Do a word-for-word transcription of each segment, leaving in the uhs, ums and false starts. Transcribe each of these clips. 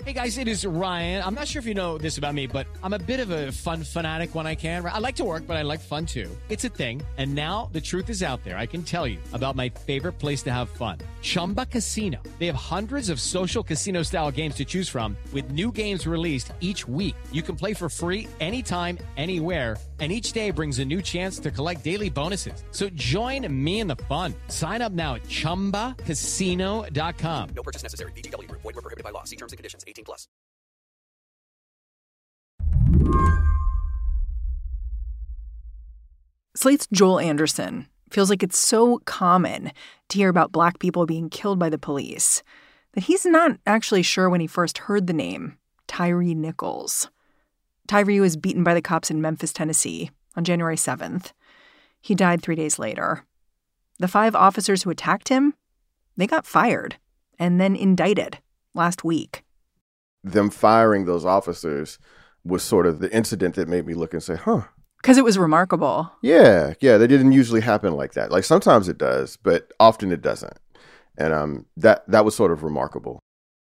Hey, guys, it is Ryan. I'm not sure if you know this about me, but I'm a bit of a fun fanatic when I can. I like to work, but I like fun, too. It's a thing. And now the truth is out there. I can tell you about my favorite place to have fun, Chumba Casino. They have hundreds of social casino-style games to choose from with new games released each week. You can play for free anytime, anywhere, and each day brings a new chance to collect daily bonuses. So join me in the fun. Sign up now at chumba casino dot com. No purchase necessary. V G W Group. Void where prohibited by law. See terms and conditions. eighteen plus. Slate's Joel Anderson feels like it's so common to hear about Black people being killed by the police that he's not actually sure when he first heard the name Tyre Nichols. Tyre was beaten by the cops in Memphis, Tennessee on January seventh. He died three days later. The five officers who attacked him, they got fired and then indicted last week. Them firing those officers was sort of the incident that made me look and say, huh. Because it was remarkable. Yeah, yeah, that didn't usually happen like that. Like sometimes it does, but often it doesn't. And um, that that was sort of remarkable.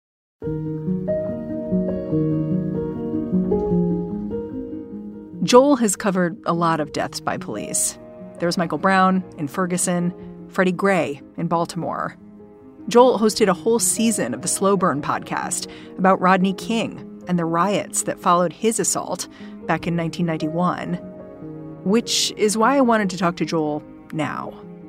Joel has covered a lot of deaths by police. There was Michael Brown in Ferguson, Freddie Gray in Baltimore. Joel hosted a whole season of the Slow Burn podcast about Rodney King and the riots that followed his assault back in nineteen ninety-one, which is why I wanted to talk to Joel now.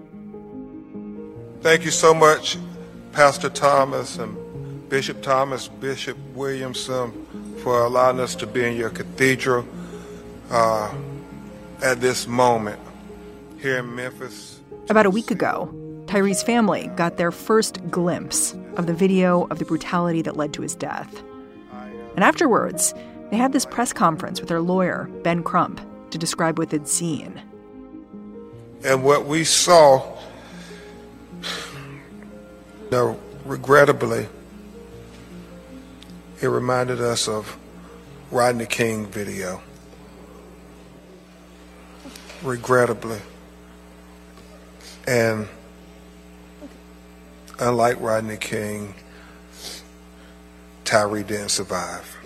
Thank you so much, Pastor Thomas and Bishop Thomas, Bishop Williamson, for allowing us to be in your cathedral uh, at this moment here in Memphis. About a week ago, Tyre's family got their first glimpse of the video of the brutality that led to his death. And afterwards, they had this press conference with their lawyer, Ben Crump, to describe what they'd seen. And what we saw, no, regrettably, it reminded us of Rodney King video. Regrettably. And unlike Rodney King, Tyre didn't survive.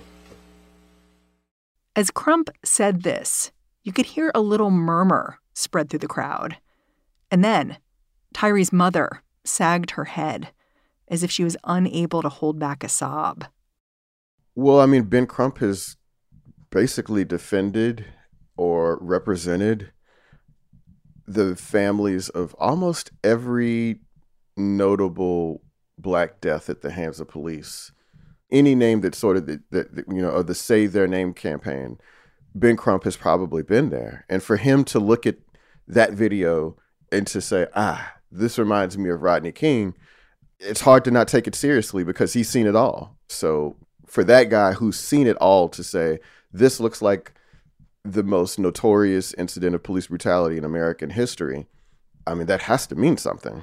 As Crump said this, you could hear a little murmur spread through the crowd. And then Tyre's mother sagged her head as if she was unable to hold back a sob. Well, I mean, Ben Crump has basically defended or represented the families of almost every notable Black death at the hands of police. Any name that sort of, the, the, the, you know, of the Say Their Name campaign, Ben Crump has probably been there. And for him to look at that video and to say, ah, this reminds me of Rodney King, it's hard to not take it seriously because he's seen it all. So for that guy who's seen it all to say, this looks like the most notorious incident of police brutality in American history, I mean, that has to mean something.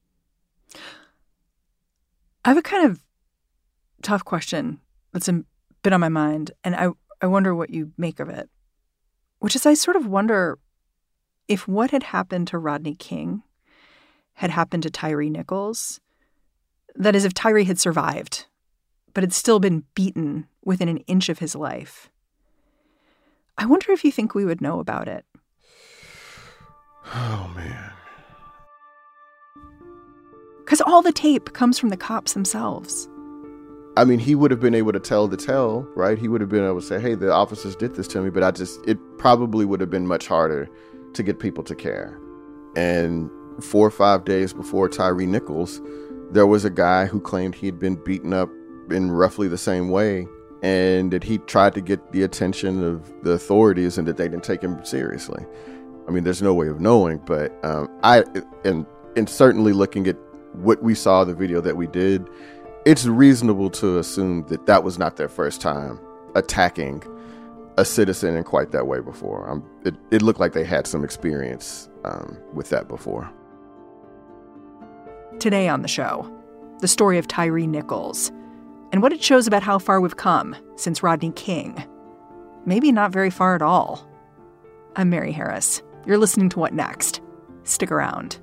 I have a kind of tough question that's a bit on my mind, and I, I wonder what you make of it, which is I sort of wonder if what had happened to Rodney King had happened to Tyre Nichols. That is, if Tyre had survived, but had still been beaten within an inch of his life. I wonder if you think we would know about it. Oh, man. Because all the tape comes from the cops themselves. I mean, he would have been able to tell the tale, right? He would have been able to say, hey, the officers did this to me, but I just, it probably would have been much harder to get people to care. And four or five days before Tyre Nichols, there was a guy who claimed he had been beaten up in roughly the same way, and that he tried to get the attention of the authorities and that they didn't take him seriously. I mean, there's no way of knowing, but um, I, and, and certainly looking at what we saw, the video that we did, it's reasonable to assume that that was not their first time attacking a citizen in quite that way before. Um, it, it looked like they had some experience um, with that before. Today on the show, the story of Tyre Nichols and what it shows about how far we've come since Rodney King. Maybe not very far at all. I'm Mary Harris. You're listening to What Next? Stick around.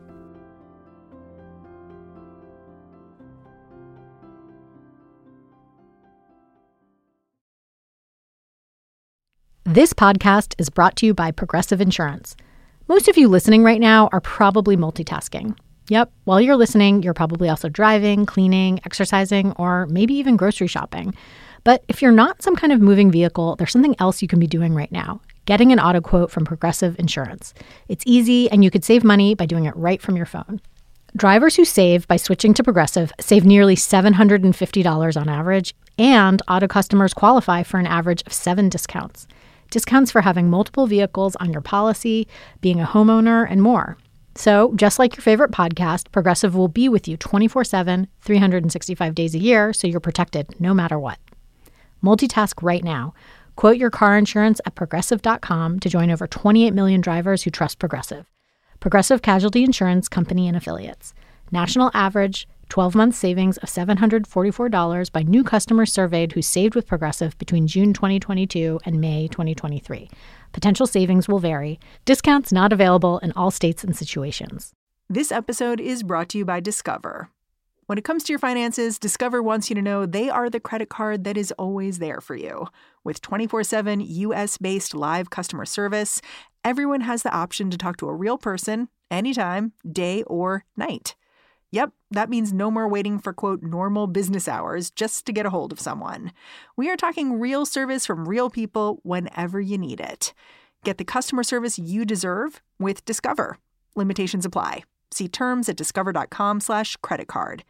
This podcast is brought to you by Progressive Insurance. Most of you listening right now are probably multitasking. Yep, while you're listening, you're probably also driving, cleaning, exercising, or maybe even grocery shopping. But if you're not some kind of moving vehicle, there's something else you can be doing right now. Getting an auto quote from Progressive Insurance. It's easy, and you could save money by doing it right from your phone. Drivers who save by switching to Progressive save nearly seven hundred fifty dollars on average, and auto customers qualify for an average of seven discounts. Discounts for having multiple vehicles on your policy, being a homeowner, and more. So, just like your favorite podcast, Progressive will be with you twenty-four seven, three hundred sixty-five days a year, so you're protected no matter what. Multitask right now. Quote your car insurance at Progressive dot com to join over twenty-eight million drivers who trust Progressive. Progressive Casualty Insurance Company and Affiliates. National average twelve-month savings of seven hundred forty-four dollars by new customers surveyed who saved with Progressive between June twenty twenty-two and May twenty twenty-three. Potential savings will vary. Discounts not available in all states and situations. This episode is brought to you by Discover. When it comes to your finances, Discover wants you to know they are the credit card that is always there for you. With twenty-four seven U S-based live customer service, everyone has the option to talk to a real person anytime, day or night. Yep, that means no more waiting for, quote, normal business hours just to get a hold of someone. We are talking real service from real people whenever you need it. Get the customer service you deserve with Discover. Limitations apply. See terms at discover.com slash credit card.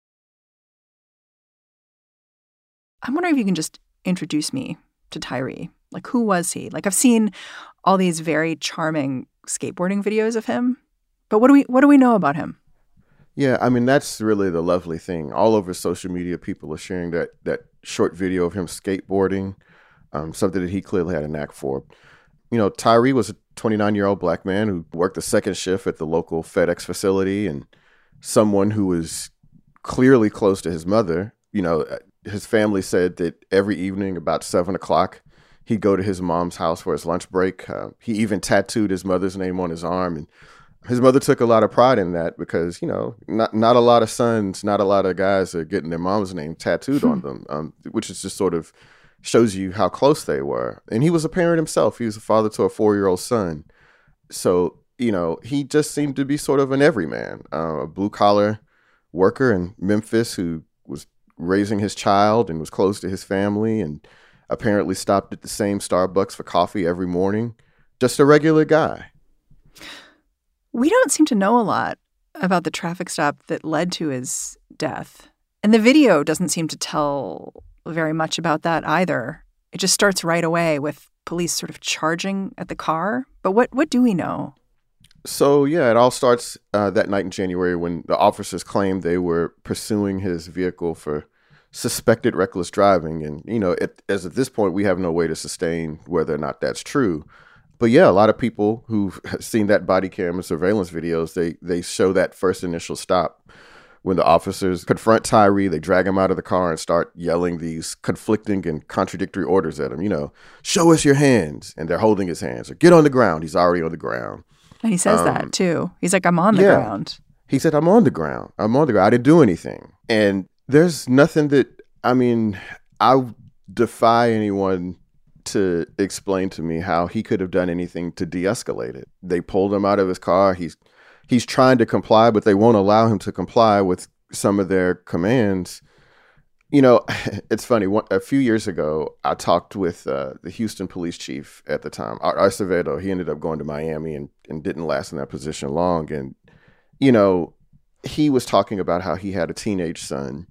I'm wondering if you can just introduce me to Tyre. Like, who was he? Like, I've seen all these very charming skateboarding videos of him, but what do we what do we know about him? Yeah, I mean, that's really the lovely thing. All over social media, people are sharing that that short video of him skateboarding, um, something that he clearly had a knack for. You know, Tyre was a twenty-nine-year-old black man who worked the second shift at the local FedEx facility, and someone who was clearly close to his mother. You know, his family said that every evening about seven o'clock, he'd go to his mom's house for his lunch break. Uh, he even tattooed his mother's name on his arm, and his mother took a lot of pride in that because, you know, not not a lot of sons, not a lot of guys are getting their mom's name tattooed on them, um, which is just sort of shows you how close they were. And he was a parent himself. He was a father to a four-year-old son. So, you know, he just seemed to be sort of an everyman, uh, a blue-collar worker in Memphis who was raising his child and was close to his family and apparently stopped at the same Starbucks for coffee every morning. Just a regular guy. We don't seem to know a lot about the traffic stop that led to his death. And the video doesn't seem to tell very much about that either. It just starts right away with police sort of charging at the car. But what, what do we know? So, yeah, it all starts uh, that night in January when the officers claimed they were pursuing his vehicle for suspected reckless driving. And, you know, it, as at this point, we have no way to sustain whether or not that's true. But yeah, a lot of people who've seen that body cam and surveillance videos, they they show that first initial stop when the officers confront Tyre, they drag him out of the car and start yelling these conflicting and contradictory orders at him. You know, show us your hands. And they're holding his hands. Or get on the ground. He's already on the ground. And he says um, that too. He's like, I'm on the yeah. ground. He said, I'm on the ground. I'm on the ground. I didn't do anything. And there's nothing that, I mean, I defy anyone to explain to me how he could have done anything to de-escalate it. They pulled him out of his car. He's he's trying to comply, but they won't allow him to comply with some of their commands. You know, it's funny. One, a few years ago, I talked with uh, the Houston police chief at the time, Art Acevedo. He ended up going to Miami and, and didn't last in that position long. And, you know, he was talking about how he had a teenage son.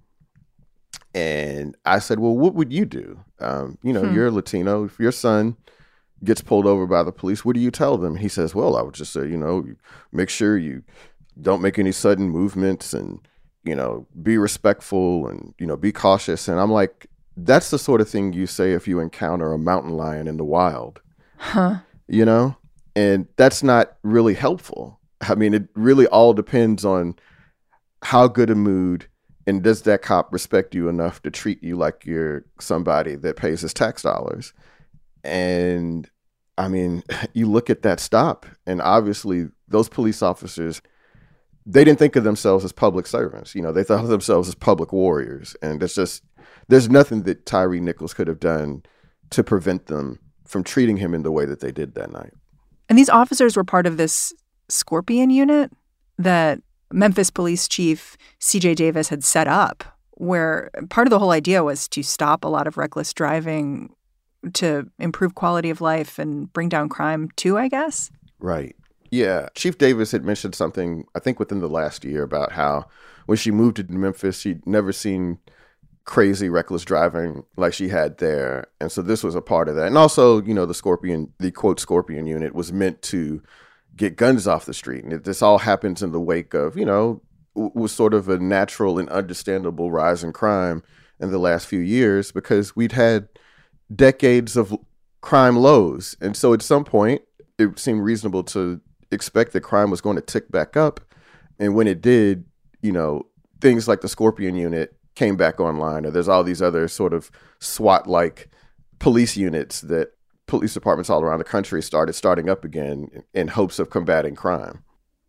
And I said, well, what would you do? Um, you know, hmm. you're Latino. If your son gets pulled over by the police, what do you tell them? He says, well, I would just say, you know, make sure you don't make any sudden movements and, you know, be respectful and, you know, be cautious. And I'm like, that's the sort of thing you say if you encounter a mountain lion in the wild, huh? You know, and that's not really helpful. I mean, it really all depends on how good a mood. And does that cop respect you enough to treat you like you're somebody that pays his tax dollars? And I mean, you look at that stop, and obviously those police officers, they didn't think of themselves as public servants. You know, they thought of themselves as public warriors. And there's just, there's nothing that Tyre Nichols could have done to prevent them from treating him in the way that they did that night. And these officers were part of this Scorpion unit that Memphis Police Chief C J Davis had set up, where part of the whole idea was to stop a lot of reckless driving, to improve quality of life and bring down crime too, I guess? Right. Yeah. Chief Davis had mentioned something, I think within the last year, about how when she moved to Memphis, she'd never seen crazy reckless driving like she had there. And so this was a part of that. And also, you know, the Scorpion, the quote Scorpion unit was meant to get guns off the street. And this all happens in the wake of, you know, was sort of a natural and understandable rise in crime in the last few years, because we'd had decades of crime lows. And so at some point, it seemed reasonable to expect that crime was going to tick back up. And when it did, you know, things like the Scorpion unit came back online, or there's all these other sort of SWAT-like police units that police departments all around the country started starting up again in hopes of combating crime.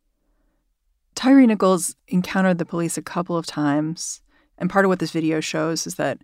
Tyre Nichols encountered the police a couple of times, and part of what this video shows is that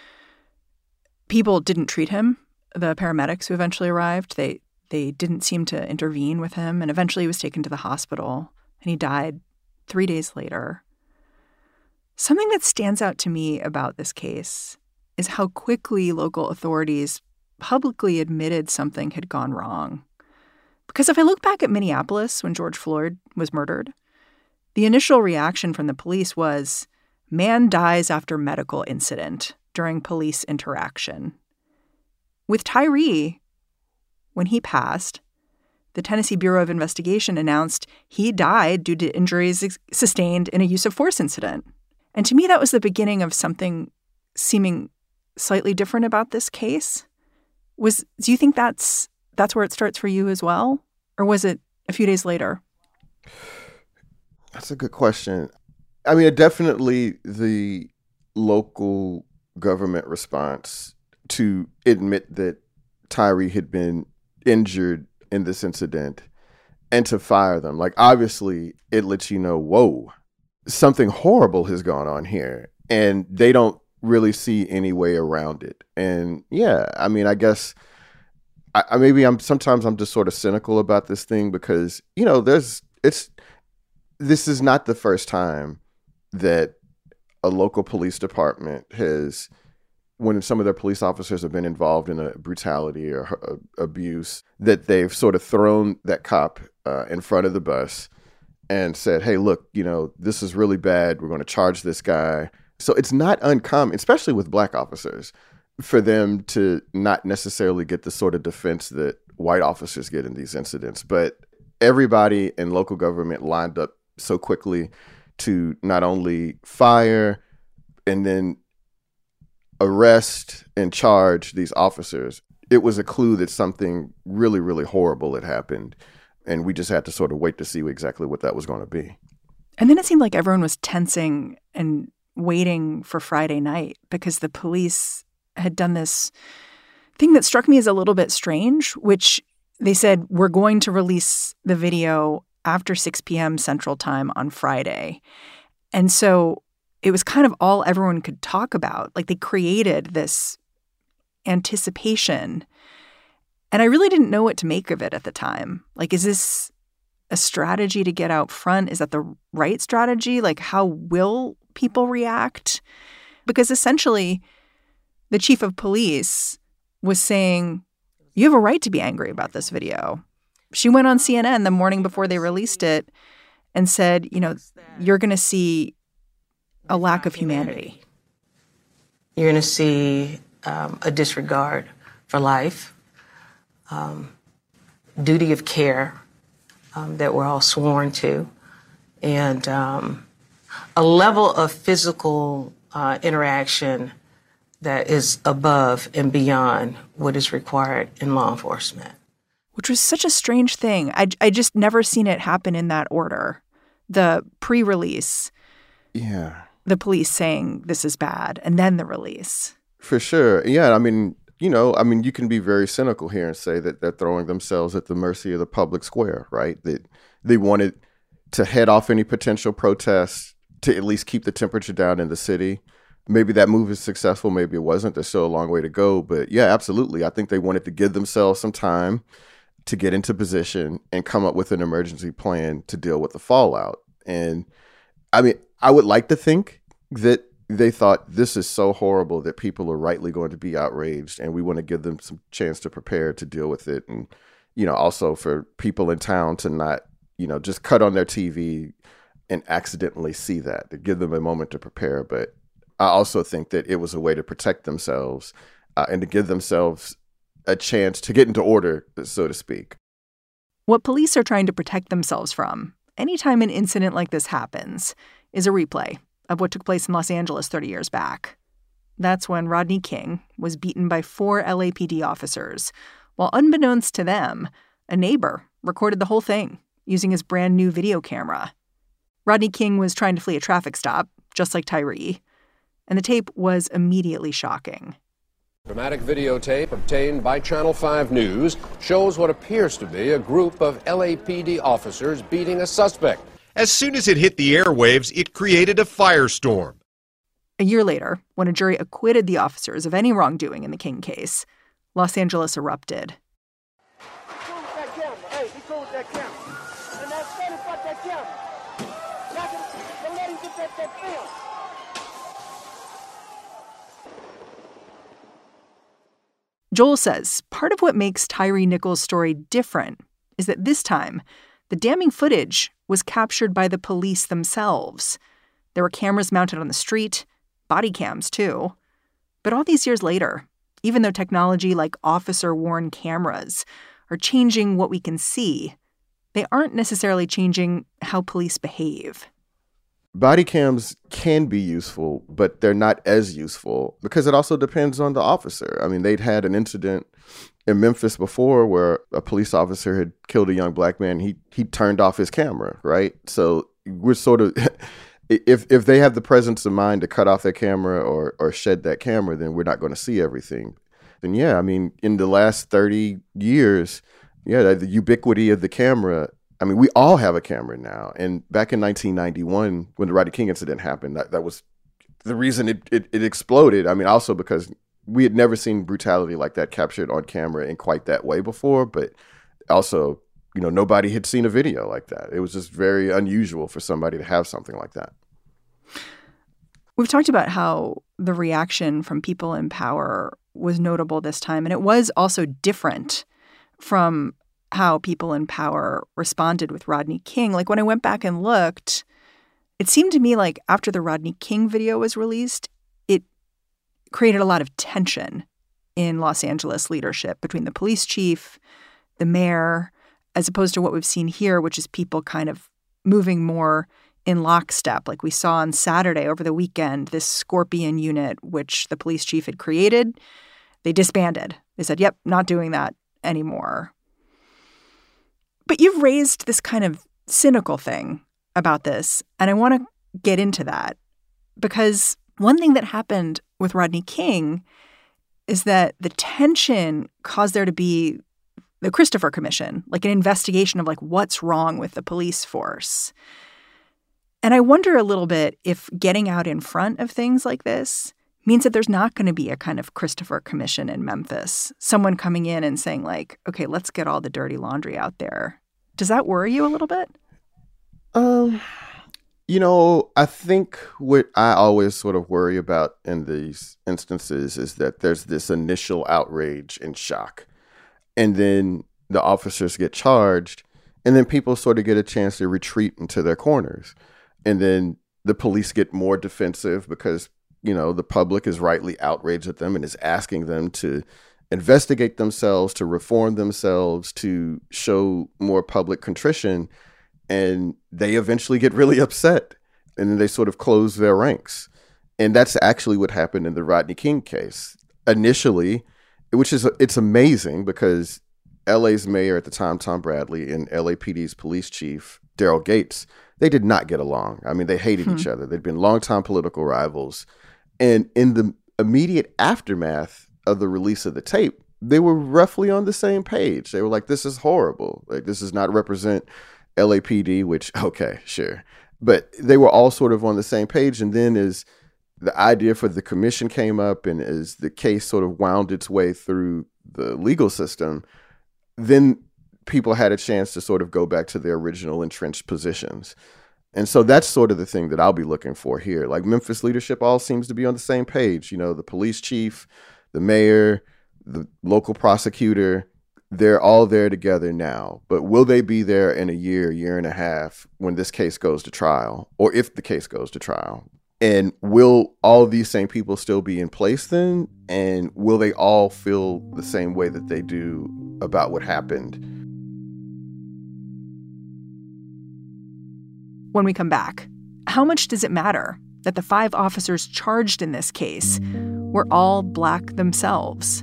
people didn't treat him. The paramedics who eventually arrived, they they didn't seem to intervene with him, and eventually he was taken to the hospital, and he died three days later. Something that stands out to me about this case is how quickly local authorities publicly admitted something had gone wrong. Because if I look back at Minneapolis when George Floyd was murdered, the initial reaction from the police was, man dies after medical incident during police interaction. With Tyre, when he passed, the Tennessee Bureau of Investigation announced he died due to injuries ex- sustained in a use of force incident. And to me, that was the beginning of something seeming slightly different about this case. Was do you think that's that's where it starts for you as well? Or was it a few days later? That's a good question. I mean, definitely the local government response to admit that Tyre had been injured in this incident and to fire them. Like, obviously, it lets you know, whoa, something horrible has gone on here. And they don't really see any way around it. And yeah, I mean, I guess I, I maybe I'm sometimes I'm just sort of cynical about this thing because, you know, there's it's this is not the first time that a local police department has, when some of their police officers have been involved in a brutality or a, abuse, that they've sort of thrown that cop uh, in front of the bus and said, hey, look, you know, this is really bad. We're going to charge this guy. So it's not uncommon, especially with black officers, for them to not necessarily get the sort of defense that white officers get in these incidents. But everybody in local government lined up so quickly to not only fire and then arrest and charge these officers. It was a clue that something really, really horrible had happened. And we just had to sort of wait to see exactly what that was going to be. And then it seemed like everyone was tensing and waiting for Friday night because the police had done this thing that struck me as a little bit strange, which they said, we're going to release the video after six p.m. Central Time on Friday. And so it was kind of all everyone could talk about. Like, they created this anticipation. And I really didn't know what to make of it at the time. Like, is this a strategy to get out front? Is that the right strategy? Like, how will people react? Because essentially, the chief of police was saying, you have a right to be angry about this video. She went on C N N the morning before they released it and said, you know, you're going to see a lack of humanity. You're going to see um, a disregard for life, um, duty of care um, that we're all sworn to, and um, a level of physical uh, interaction that is above and beyond what is required in law enforcement. Which was such a strange thing. I, I just never seen it happen in that order. The pre-release. Yeah. The police saying this is bad, and then the release. For sure. Yeah, I mean, you know, I mean, you can be very cynical here and say that they're throwing themselves at the mercy of the public square, right? That they wanted to head off any potential protests to at least keep the temperature down in the city. maybe that move is successful, maybe it wasn't. There's still a long way to go. But yeah, absolutely. I think they wanted to give themselves some time to get into position and come up with an emergency plan to deal with the fallout. And I mean, I would like to think that they thought this is so horrible that people are rightly going to be outraged, and we want to give them some chance to prepare to deal with it. And, you know, also for people in town to not, you know, just cut on their T V and accidentally see that, to give them a moment to prepare. But I also think that it was a way to protect themselves uh, and to give themselves a chance to get into order, so to speak. What police are trying to protect themselves from, anytime an incident like this happens, is a replay of what took place in Los Angeles thirty years back. That's when Rodney King was beaten by four L A P D officers, while unbeknownst to them, a neighbor recorded the whole thing using his brand new video camera. Rodney King was trying to flee a traffic stop, just like Tyre, and the tape was immediately shocking. Dramatic videotape obtained by Channel five News shows what appears to be a group of L A P D officers beating a suspect. As soon as it hit the airwaves, it created a firestorm. A year later, when a jury acquitted the officers of any wrongdoing in the King case, Los Angeles erupted. Joel says part of what makes Tyre Nichols' story different is that this time, the damning footage was captured by the police themselves. There were cameras mounted on the street, body cams too. But all these years later, even though technology like officer-worn cameras are changing what we can see, they aren't necessarily changing how police behave. Body cams can be useful, but they're not as useful because it also depends on the officer. I mean, they'd had an incident in Memphis before where a police officer had killed a young black man. He he turned off his camera, right? So we're sort of, if if they have the presence of mind to cut off their camera or or shed that camera, then we're not going to see everything. And yeah, I mean, in the last thirty years, yeah, the ubiquity of the camera. I mean, we all have a camera now. And back in nineteen ninety-one, when the Rodney King incident happened, that, that was the reason it, it, it exploded. I mean, also because we had never seen brutality like that captured on camera in quite that way before. But also, you know, nobody had seen a video like that. It was just very unusual for somebody to have something like that. We've talked about how the reaction from people in power was notable this time. And it was also different from how people in power responded with Rodney King. Like when I went back and looked, it seemed to me like after the Rodney King video was released, it created a lot of tension in Los Angeles leadership between the police chief, the mayor, as opposed to what we've seen here, which is people kind of moving more in lockstep. Like we saw on Saturday over the weekend, this Scorpion unit, which the police chief had created, they disbanded. They said, yep, not doing that anymore. But you've raised this kind of cynical thing about this, and I want to get into that because one thing that happened with Rodney King is that the tension caused there to be the Christopher Commission, like an investigation of like what's wrong with the police force. And I wonder a little bit if getting out in front of things like this means that there's not going to be a kind of Christopher Commission in Memphis, someone coming in and saying like, okay, let's get all the dirty laundry out there. Does that worry you a little bit? Um, you know, I think what I always sort of worry about in these instances is that there's this initial outrage and shock. And then the officers get charged, and then people sort of get a chance to retreat into their corners. And then the police get more defensive because, you know, the public is rightly outraged at them and is asking them to investigate themselves, to reform themselves, to show more public contrition. And they eventually get really upset. And then they sort of close their ranks. And that's actually what happened in the Rodney King case. Initially, which is, it's amazing because L A's mayor at the time, Tom Bradley, and L A P D's police chief, Daryl Gates, they did not get along. I mean, they hated hmm. each other. They'd been longtime political rivals. And in the immediate aftermath of the release of the tape, they were roughly on the same page. They were like, this is horrible. Like, this does not represent L A P D, which, okay, sure. But they were all sort of on the same page. And then as the idea for the commission came up, and as the case sort of wound its way through the legal system, then people had a chance to sort of go back to their original entrenched positions. And so that's sort of the thing that I'll be looking for here. Like, Memphis leadership all seems to be on the same page. You know, the police chief, the mayor, the local prosecutor, they're all there together now. But will they be there in a year, year and a half when this case goes to trial, or if the case goes to trial? And will all of these same people still be in place then? And will they all feel the same way that they do about what happened? When we come back, how much does it matter that the five officers charged in this case were all Black themselves?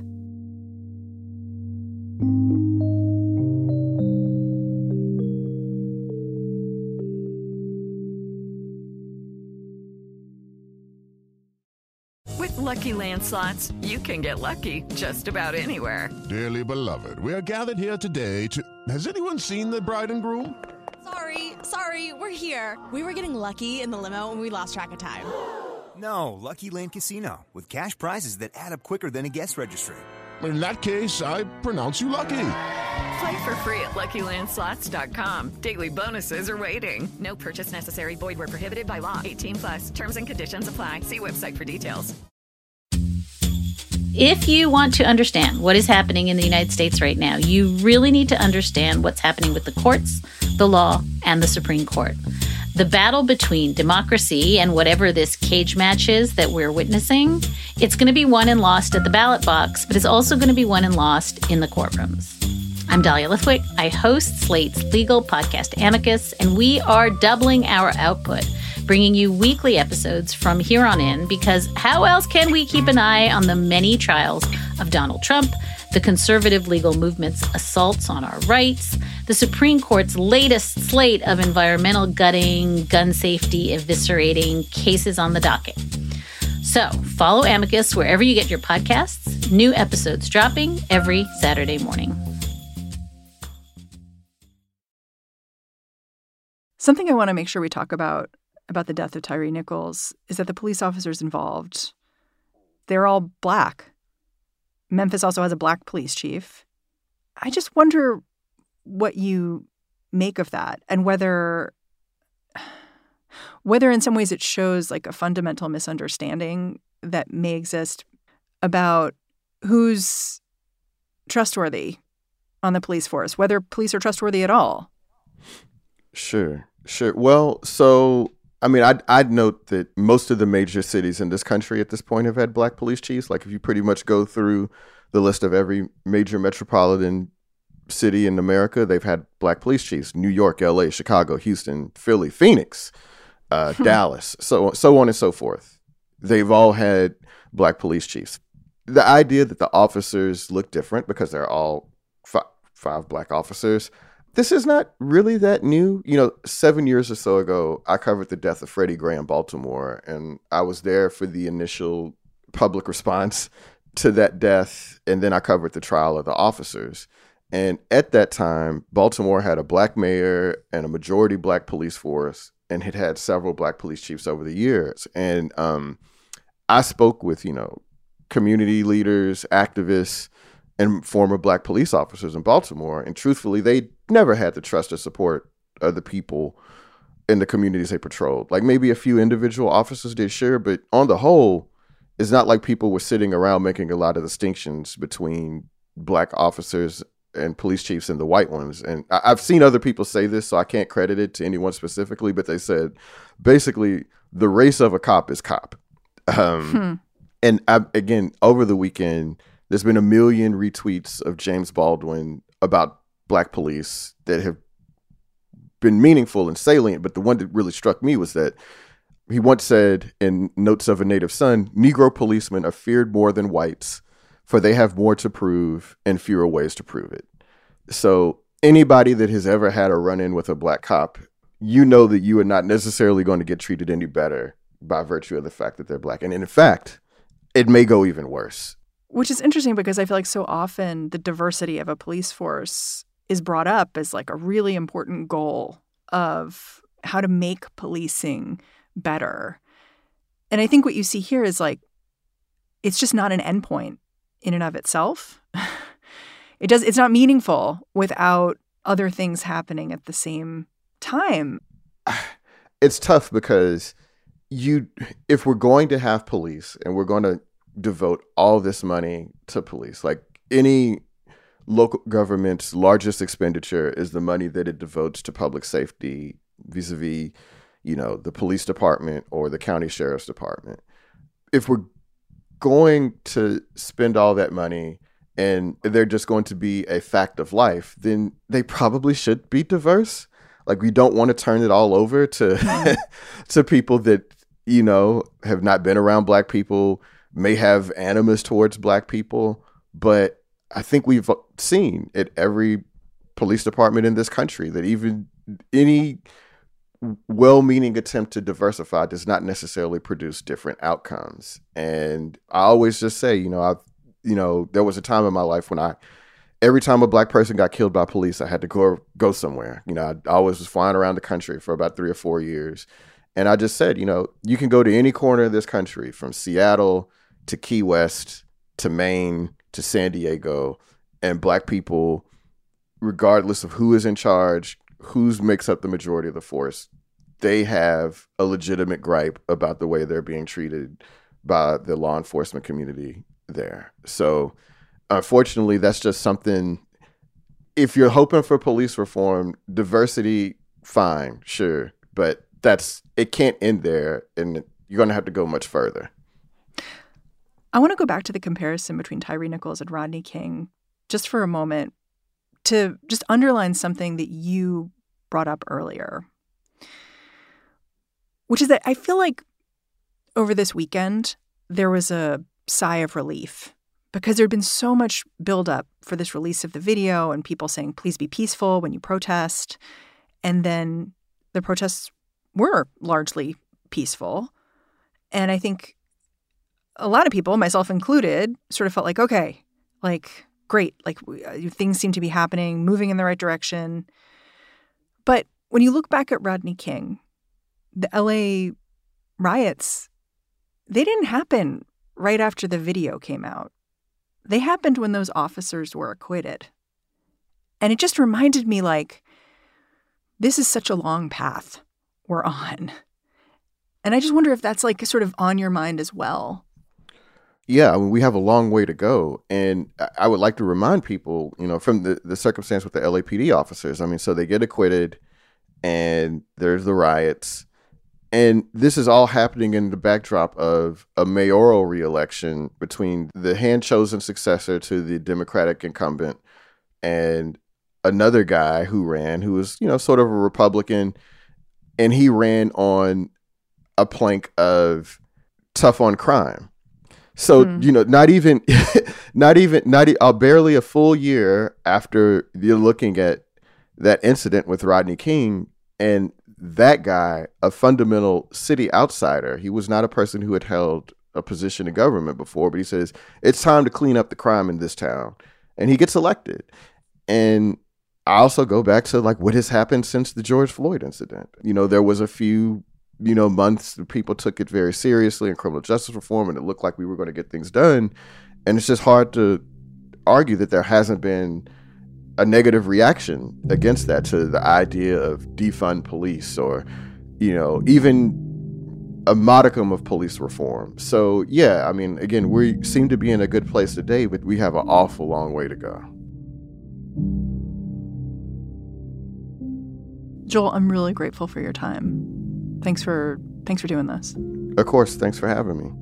With Lucky Land Slots, you can get lucky just about anywhere. Dearly beloved, we are gathered here today to... Has anyone seen the bride and groom? Sorry, sorry, we're here. We were getting lucky in the limo and we lost track of time. No, Lucky Land Casino, with cash prizes that add up quicker than a guest registry. In that case, I pronounce you lucky. Play for free at Lucky Land Slots dot com. Daily bonuses are waiting. No purchase necessary. Void where prohibited by law. eighteen plus. Terms and conditions apply. See website for details. If you want to understand what is happening in the United States right now, you really need to understand what's happening with the courts, the law, and the Supreme Court. The battle between democracy and whatever this cage match is that we're witnessing, it's going to be won and lost at the ballot box, but it's also going to be won and lost in the courtrooms. I'm Dahlia Lithwick. I host Slate's legal podcast Amicus, and we are doubling our output, bringing you weekly episodes from here on in, because how else can we keep an eye on the many trials of Donald Trump, the conservative legal movement's assaults on our rights, the Supreme Court's latest slate of environmental gutting, gun safety eviscerating cases on the docket. So follow Amicus wherever you get your podcasts. New episodes dropping every Saturday morning. Something I want to make sure we talk about about the death of Tyre Nichols is that the police officers involved, they're all Black. Memphis also has a Black police chief. I just wonder what you make of that, and whether whether in some ways it shows like a fundamental misunderstanding that may exist about who's trustworthy on the police force, whether police are trustworthy at all. Sure, sure. Well, so I mean, I'd, I'd note that most of the major cities in this country at this point have had Black police chiefs. Like, if you pretty much go through the list of every major metropolitan city in America, they've had Black police chiefs. New York, L A, Chicago, Houston, Philly, Phoenix, uh, Dallas, so, so on and so forth. They've all had Black police chiefs. The idea that the officers look different because they're all f- five Black officers, this is not really that new. You know, seven years or so ago, I covered the death of Freddie Gray in Baltimore, and I was there for the initial public response to that death, and then I covered the trial of the officers. And at that time, Baltimore had a Black mayor and a majority Black police force, and had had several Black police chiefs over the years. And um, I spoke with, you know, community leaders, activists, and former Black police officers in Baltimore. And truthfully, they never had the trust or support of the people in the communities they patrolled. Like, maybe a few individual officers did, sure, but on the whole, it's not like people were sitting around making a lot of distinctions between Black officers and police chiefs and the white ones. And I- I've seen other people say this, so I can't credit it to anyone specifically, but they said, basically, the race of a cop is cop. Um, hmm. And I, again, over the weekend, there's been a million retweets of James Baldwin about Black police that have been meaningful and salient. But the one that really struck me was that he once said in Notes of a Native Son, Negro policemen are feared more than whites, for they have more to prove and fewer ways to prove it. So anybody that has ever had a run-in with a Black cop, you know that you are not necessarily going to get treated any better by virtue of the fact that they're Black. And in fact, it may go even worse. Which is interesting because I feel like so often the diversity of a police force is brought up as like a really important goal of how to make policing better. And I think what you see here is like, it's just not an endpoint in and of itself. It does. It's not meaningful without other things happening at the same time. It's tough because you, if we're going to have police and we're going to devote all this money to police, like any local government's largest expenditure is the money that it devotes to public safety vis-a-vis, you know, the police department or the county sheriff's department. If we're going to spend all that money and they're just going to be a fact of life, then they probably should be diverse. Like, we don't want to turn it all over to to people that, you know, have not been around Black people, may have animus towards Black people. But I think we've seen at every police department in this country that even any well-meaning attempt to diversify does not necessarily produce different outcomes. And I always just say, you know, I've, you know, there was a time in my life when I, every time a Black person got killed by police, I had to go go somewhere. You know, I always was flying around the country for about three or four years. And I just said, you know, you can go to any corner of this country, from Seattle to Key West to Maine to San Diego, and Black people, regardless of who is in charge, who makes up the majority of the force, they have a legitimate gripe about the way they're being treated by the law enforcement community there. So unfortunately, that's just something, if you're hoping for police reform, diversity, fine, sure. But that's, it can't end there, and you're going to have to go much further. I want to go back to the comparison between Tyre Nichols and Rodney King just for a moment to just underline something that you brought up earlier, which is that I feel like over this weekend, there was a sigh of relief because there'd been so much buildup for this release of the video and people saying, please be peaceful when you protest. And then the protests were largely peaceful. And I think a lot of people, myself included, sort of felt like, okay, like, great, like things seem to be happening, moving in the right direction. But when you look back at Rodney King, the L A riots, they didn't happen right after the video came out. They happened when those officers were acquitted. And it just reminded me, like, this is such a long path we're on. And I just wonder if that's like sort of on your mind as well. Yeah, I mean, we have a long way to go. And I would like to remind people, you know, from the, the circumstance with the L A P D officers. I mean, so they get acquitted and there's the riots. And this is all happening in the backdrop of a mayoral reelection between the hand-chosen successor to the Democratic incumbent and another guy who ran, who was, you know, sort of a Republican. And he ran on a plank of tough on crime. So, mm. you know, not even, not even, not uh, barely a full year after you're looking at that incident with Rodney King, and that guy, a fundamental city outsider, he was not a person who had held a position in government before, but he says, it's time to clean up the crime in this town. And he gets elected. And I also go back to, like, what has happened since the George Floyd incident. You know, there was a few you know, months, people took it very seriously in criminal justice reform, and it looked like we were going to get things done. And it's just hard to argue that there hasn't been a negative reaction against that, to the idea of defund police or, you know, even a modicum of police reform. So, yeah, I mean, again, we seem to be in a good place today, but we have an awful long way to go. Joel, I'm really grateful for your time. Thanks for thanks for doing this. Of course. Thanks for having me.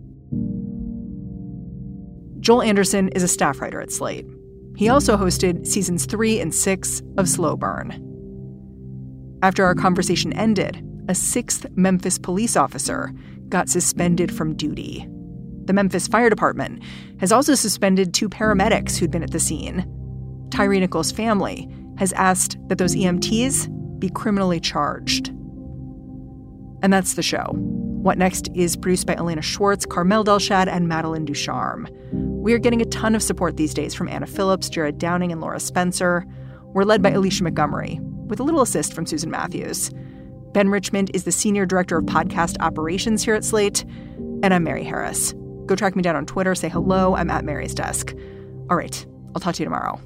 Joel Anderson is a staff writer at Slate. He also hosted seasons three and six of Slow Burn. After our conversation ended, a sixth Memphis police officer got suspended from duty. The Memphis Fire Department has also suspended two paramedics who'd been at the scene. Tyre Nichols' family has asked that those E M Ts be criminally charged. And that's the show. What Next is produced by Elena Schwartz, Carmel Delshad, and Madeline Ducharme. We are getting a ton of support these days from Anna Phillips, Jared Downing, and Laura Spencer. We're led by Alicia Montgomery, with a little assist from Susan Matthews. Ben Richmond is the Senior Director of Podcast Operations here at Slate. And I'm Mary Harris. Go track me down on Twitter. Say hello. I'm at Mary's Desk. All right. I'll talk to you tomorrow.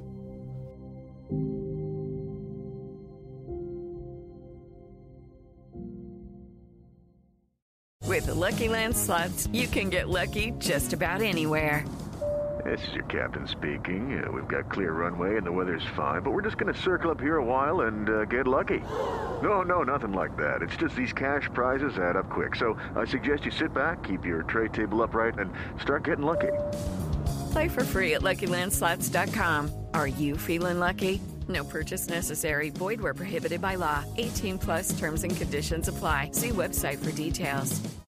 With the Lucky Land Slots, you can get lucky just about anywhere. This is your captain speaking. Uh, we've got clear runway and the weather's fine, but we're just going to circle up here a while and uh, get lucky. No, no, nothing like that. It's just these cash prizes add up quick. So I suggest you sit back, keep your tray table upright, and start getting lucky. Play for free at Lucky Land Slots dot com. Are you feeling lucky? No purchase necessary. Void where prohibited by law. eighteen plus terms and conditions apply. See website for details.